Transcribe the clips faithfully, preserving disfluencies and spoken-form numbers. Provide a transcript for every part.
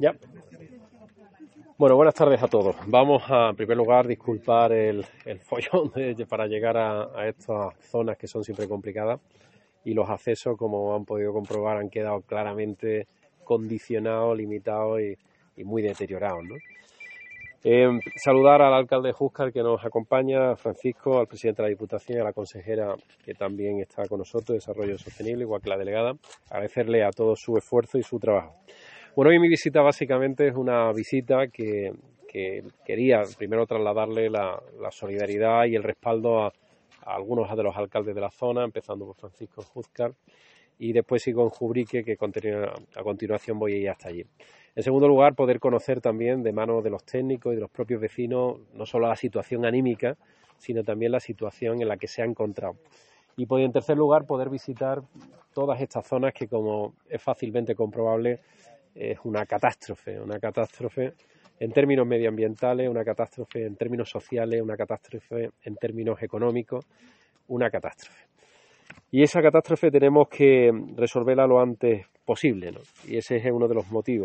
Ya. Bueno, buenas tardes a todos. Vamos a, en primer lugar, disculpar el, el follón de, para llegar a, a estas zonas que son siempre complicadas, y los accesos, como han podido comprobar, han quedado claramente condicionados, limitados y, y muy deteriorados, ¿no? Eh, saludar al alcalde de Júzcar que nos acompaña, a Francisco, al presidente de la Diputación y a la consejera que también está con nosotros de Desarrollo Sostenible, igual que la delegada. Agradecerle a todos su esfuerzo y su trabajo. Bueno, hoy mi visita básicamente es una visita que, que quería primero trasladarle la, la solidaridad y el respaldo a, a algunos de los alcaldes de la zona, empezando por Francisco Júzcar, y después sigo en Jubrique, que continúa, a continuación voy a ir hasta allí. En segundo lugar, poder conocer también de manos de los técnicos y de los propios vecinos no solo la situación anímica, sino también la situación en la que se ha encontrado. Y pues, en tercer lugar, poder visitar todas estas zonas que, como es fácilmente comprobable, es una catástrofe, una catástrofe en términos medioambientales, una catástrofe en términos sociales, una catástrofe en términos económicos, una catástrofe. Y esa catástrofe tenemos que resolverla lo antes posible, ¿no? Y ese es uno de los motivos.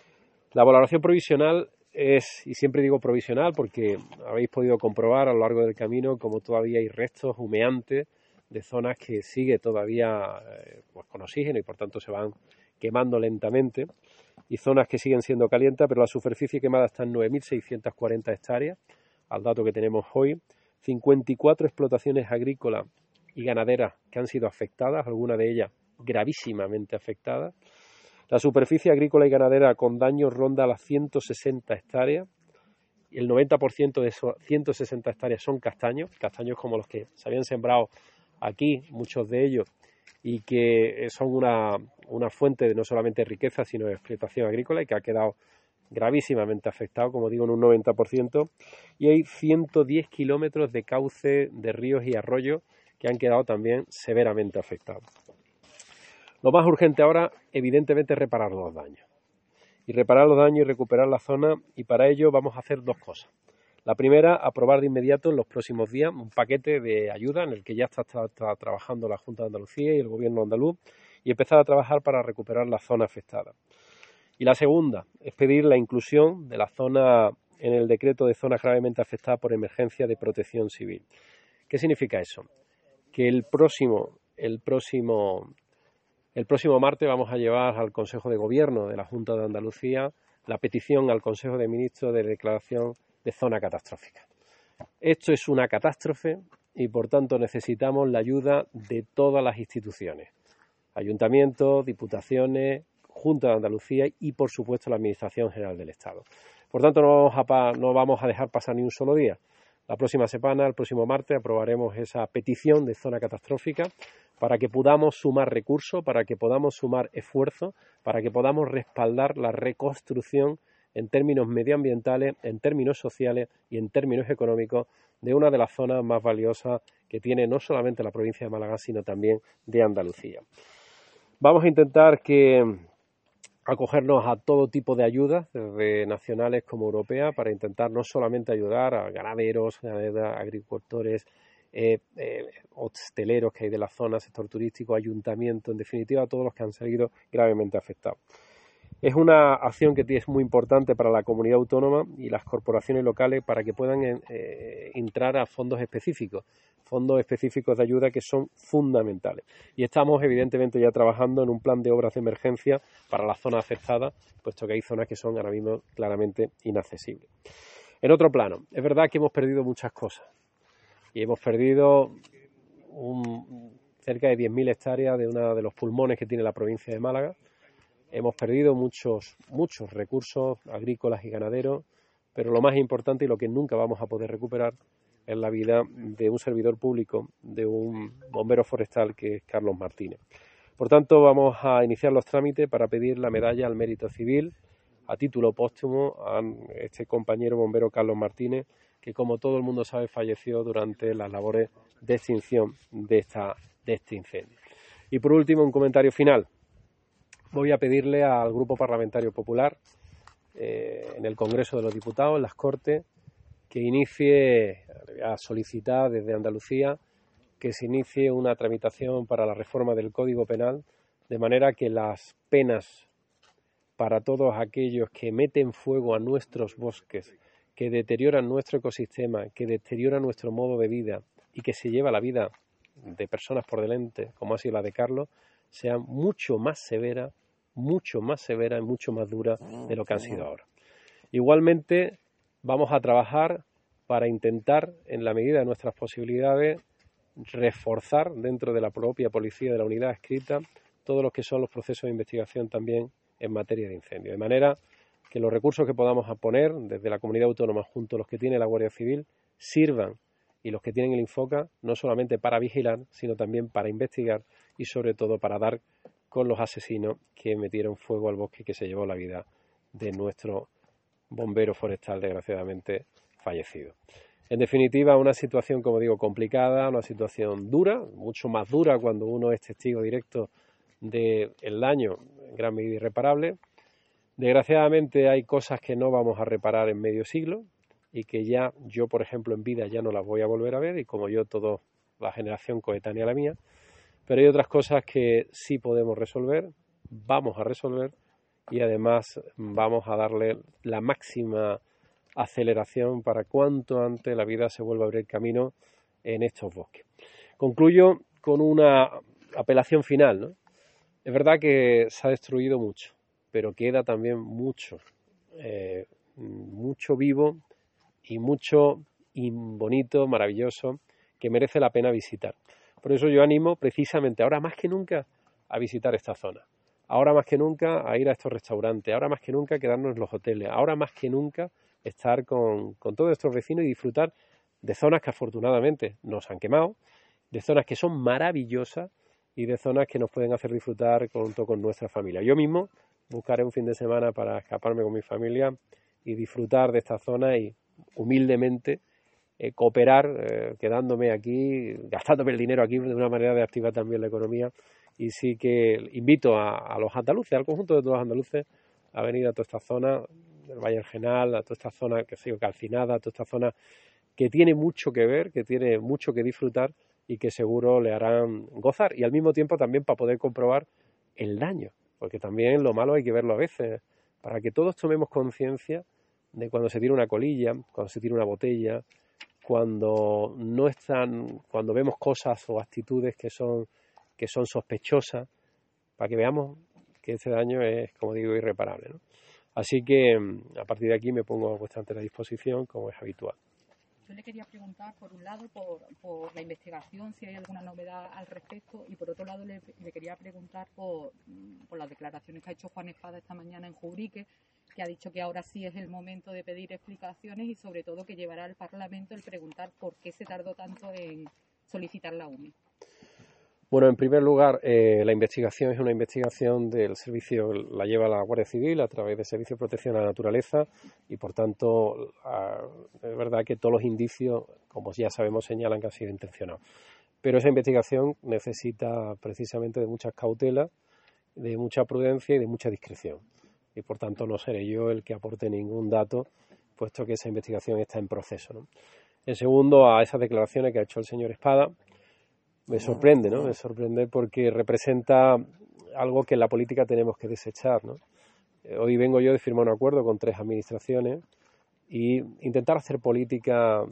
La valoración provisional es, y siempre digo provisional porque habéis podido comprobar a lo largo del camino como todavía hay restos humeantes de zonas que sigue todavía eh, pues con oxígeno y por tanto se van quemando lentamente, y zonas que siguen siendo calientes, pero la superficie quemada está en nueve mil seiscientas cuarenta hectáreas, al dato que tenemos hoy, cincuenta y cuatro explotaciones agrícolas y ganaderas que han sido afectadas, algunas de ellas gravísimamente afectadas. La superficie agrícola y ganadera con daños ronda las ciento sesenta hectáreas, y el noventa por ciento de esos ciento sesenta hectáreas son castaños, castaños como los que se habían sembrado aquí, muchos de ellos, y que son una, una fuente de no solamente riqueza, sino de explotación agrícola, y que ha quedado gravísimamente afectado, como digo, en un noventa por ciento, y hay ciento diez kilómetros de cauce de ríos y arroyos que han quedado también severamente afectados. Lo más urgente ahora, evidentemente, es reparar los daños. Y reparar los daños y recuperar la zona, y para ello vamos a hacer dos cosas. La primera, aprobar de inmediato en los próximos días un paquete de ayuda en el que ya está, está, está trabajando la Junta de Andalucía y el Gobierno andaluz, y empezar a trabajar para recuperar la zona afectada. Y la segunda es pedir la inclusión de la zona en el decreto de zonas gravemente afectadas por emergencia de protección civil. ¿Qué significa eso? Que el próximo, el próximo, el próximo martes vamos a llevar al Consejo de Gobierno de la Junta de Andalucía la petición al Consejo de Ministros de declaración de zona catastrófica. Esto es una catástrofe y por tanto necesitamos la ayuda de todas las instituciones, ayuntamientos, diputaciones, Junta de Andalucía y por supuesto la Administración General del Estado. Por tanto, no vamos a, no vamos a dejar pasar ni un solo día. La próxima semana, el próximo martes, aprobaremos esa petición de zona catastrófica para que podamos sumar recursos, para que podamos sumar esfuerzos, para que podamos respaldar la reconstrucción en términos medioambientales, en términos sociales y en términos económicos de una de las zonas más valiosas que tiene no solamente la provincia de Málaga, sino también de Andalucía. Vamos a intentar que acogernos a todo tipo de ayudas, desde nacionales como europeas, para intentar no solamente ayudar a ganaderos, ganaderas, agricultores, eh, eh, hosteleros que hay de la zona, sector turístico, ayuntamiento, en definitiva, a todos los que han salido gravemente afectados. Es una acción que es muy importante para la comunidad autónoma y las corporaciones locales para que puedan eh, entrar a fondos específicos, fondos específicos de ayuda que son fundamentales. Y estamos evidentemente ya trabajando en un plan de obras de emergencia para las zonas afectadas, puesto que hay zonas que son ahora mismo claramente inaccesibles. En otro plano, es verdad que hemos perdido muchas cosas y hemos perdido un, cerca de diez mil hectáreas de uno de los pulmones que tiene la provincia de Málaga. Hemos perdido muchos, muchos recursos agrícolas y ganaderos, pero lo más importante y lo que nunca vamos a poder recuperar es la vida de un servidor público, de un bombero forestal que es Carlos Martínez. Por tanto, vamos a iniciar los trámites para pedir la medalla al mérito civil a título póstumo a este compañero bombero Carlos Martínez, que como todo el mundo sabe falleció durante las labores de extinción de, esta, de este incendio. Y por último, un comentario final. Voy a pedirle al Grupo Parlamentario Popular, eh, en el Congreso de los Diputados, en las Cortes, que inicie, a solicitar desde Andalucía, que se inicie una tramitación para la reforma del Código Penal, de manera que las penas para todos aquellos que meten fuego a nuestros bosques, que deterioran nuestro ecosistema, que deterioran nuestro modo de vida y que se lleva la vida de personas por delante, como ha sido la de Carlos, sea mucho más severa, mucho más severa y mucho más dura de lo que han sido ahora. Igualmente, vamos a trabajar para intentar, en la medida de nuestras posibilidades, reforzar dentro de la propia policía de la unidad adscrita todos los que son los procesos de investigación también en materia de incendio, de manera que los recursos que podamos poner desde la comunidad autónoma junto a los que tiene la Guardia Civil sirvan, y los que tienen el Infoca, no solamente para vigilar, sino también para investigar y sobre todo para dar con los asesinos que metieron fuego al bosque que se llevó la vida de nuestro bombero forestal desgraciadamente fallecido. En definitiva, una situación, como digo, complicada, una situación dura, mucho más dura cuando uno es testigo directo del daño en gran medida irreparable. Desgraciadamente hay cosas que no vamos a reparar en medio siglo y que ya yo, por ejemplo, en vida ya no las voy a volver a ver, y como yo, toda la generación coetánea a la mía, pero hay otras cosas que sí podemos resolver, vamos a resolver, y además vamos a darle la máxima aceleración para cuanto antes la vida se vuelva a abrir camino en estos bosques. Concluyo con una apelación final, ¿no? Es verdad que se ha destruido mucho, pero queda también mucho, eh, mucho vivo y mucho y bonito, maravilloso, que merece la pena visitar. Por eso yo animo precisamente ahora más que nunca a visitar esta zona. Ahora más que nunca a ir a estos restaurantes, ahora más que nunca a quedarnos en los hoteles, ahora más que nunca estar con, con todos nuestros vecinos y disfrutar de zonas que afortunadamente nos han quemado, de zonas que son maravillosas y de zonas que nos pueden hacer disfrutar junto con nuestra familia. Yo mismo buscaré un fin de semana para escaparme con mi familia y disfrutar de esta zona y humildemente eh, cooperar, eh, quedándome aquí, gastándome el dinero aquí de una manera de activar también la economía. Y sí que invito a, a los andaluces, al conjunto de todos los andaluces, a venir a toda esta zona del Valle del Genal, a toda esta zona que sigo calcinada, a toda esta zona que tiene mucho que ver, que tiene mucho que disfrutar y que seguro le harán gozar, y al mismo tiempo también para poder comprobar el daño, porque también lo malo hay que verlo a veces, para que todos tomemos conciencia de cuando se tira una colilla, cuando se tira una botella, cuando no están, cuando vemos cosas o actitudes que son que son sospechosas, para que veamos que este daño es, como digo, irreparable, ¿no? Así que a partir de aquí me pongo a vuestra entera disposición, como es habitual. Yo le quería preguntar, por un lado, por, por la investigación, si hay alguna novedad al respecto, y por otro lado le, le quería preguntar por, por las declaraciones que ha hecho Juan Espada esta mañana en Jubrique, que ha dicho que ahora sí es el momento de pedir explicaciones y sobre todo que llevará al Parlamento el preguntar por qué se tardó tanto en solicitar la U M I. Bueno, en primer lugar, eh, la investigación es una investigación del servicio, la lleva la Guardia Civil a través del Servicio de Protección a la Naturaleza y, por tanto, a, es verdad que todos los indicios, como ya sabemos, señalan que han sido intencionados. Pero esa investigación necesita precisamente de muchas cautelas, de mucha prudencia y de mucha discreción. Y, por tanto, no seré yo el que aporte ningún dato, puesto que esa investigación está en proceso, ¿no? En segundo, a esas declaraciones que ha hecho el señor Espada, me sorprende, ¿no? Me sorprende porque representa algo que en la política tenemos que desechar, ¿no? Hoy vengo yo de firmar un acuerdo con tres administraciones y intentar hacer política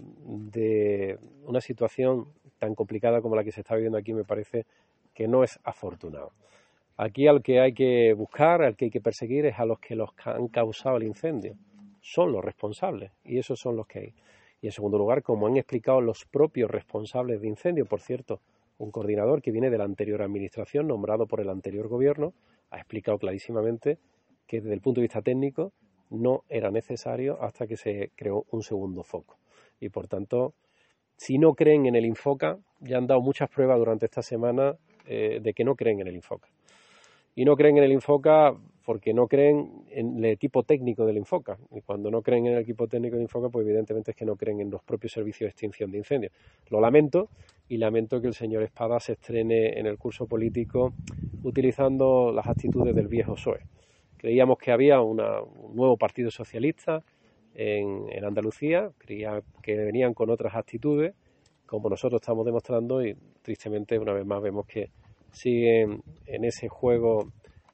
de una situación tan complicada como la que se está viviendo aquí me parece que no es afortunado. Aquí al que hay que buscar, al que hay que perseguir es a los que los han causado el incendio. Son los responsables y esos son los que hay. Y en segundo lugar, como han explicado los propios responsables de incendio, por cierto, un coordinador que viene de la anterior administración, nombrado por el anterior gobierno, ha explicado clarísimamente que desde el punto de vista técnico no era necesario hasta que se creó un segundo foco. Y por tanto, si no creen en el Infoca, ya han dado muchas pruebas durante esta semana eh, de que no creen en el Infoca. Y no creen en el Infoca porque no creen en el equipo técnico del Infoca. Y cuando no creen en el equipo técnico del Infoca, pues evidentemente es que no creen en los propios servicios de extinción de incendios. Lo lamento, y lamento que el señor Espada se estrene en el curso político utilizando las actitudes del viejo P S O E. Creíamos que había una, un nuevo partido socialista en, en Andalucía, creía que venían con otras actitudes, como nosotros estamos demostrando, y tristemente una vez más vemos que siguen en ese juego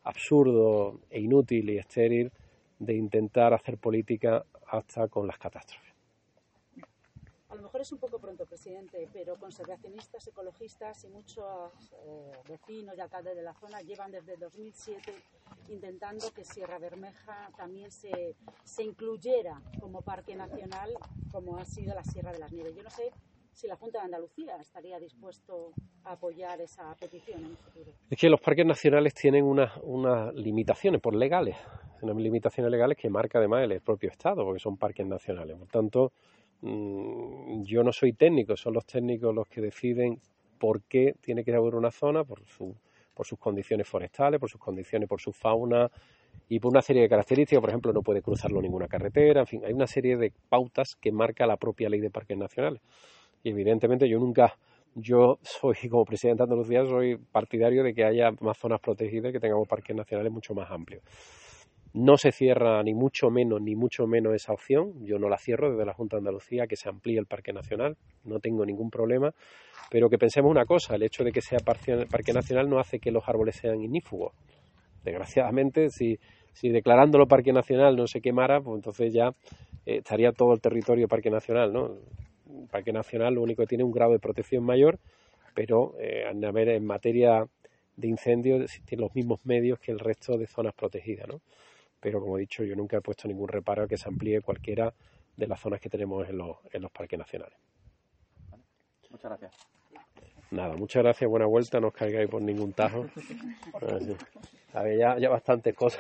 absurdo e inútil y estéril de intentar hacer política hasta con las catástrofes. A lo mejor es un poco pronto, presidente, pero conservacionistas, ecologistas y muchos eh, vecinos y alcaldes de la zona llevan desde dos mil siete intentando que Sierra Bermeja también se, se incluyera como parque nacional, como ha sido la Sierra de las Nieves. Yo no sé si la Junta de Andalucía estaría dispuesto a apoyar esa petición en el futuro. Es que los parques nacionales tienen unas, unas limitaciones por legales, unas limitaciones legales que marca además el propio Estado, porque son parques nacionales. Por tanto, yo no soy técnico, son los técnicos los que deciden por qué tiene que haber una zona, por, su, por sus condiciones forestales, por sus condiciones, por su fauna y por una serie de características. Por ejemplo, no puede cruzarlo ninguna carretera, en fin, hay una serie de pautas que marca la propia ley de parques nacionales. Y evidentemente yo nunca, yo soy como presidente de Andalucía, soy partidario de que haya más zonas protegidas y que tengamos parques nacionales mucho más amplios. No se cierra ni mucho menos, ni mucho menos esa opción. Yo no la cierro desde la Junta de Andalucía, que se amplíe el Parque Nacional. No tengo ningún problema. Pero que pensemos una cosa, el hecho de que sea Parque Nacional no hace que los árboles sean ignífugos. Desgraciadamente, si, si declarándolo Parque Nacional no se quemara, pues entonces ya eh, estaría todo el territorio Parque Nacional, ¿no? El Parque Nacional lo único que tiene un grado de protección mayor, pero eh, en materia de incendios tiene los mismos medios que el resto de zonas protegidas, ¿no? Pero como he dicho, yo nunca he puesto ningún reparo a que se amplíe cualquiera de las zonas que tenemos en los, en los parques nacionales. Muchas gracias. Nada, muchas gracias, buena vuelta, no os caigáis por ningún tajo. Ya, ya bastantes cosas.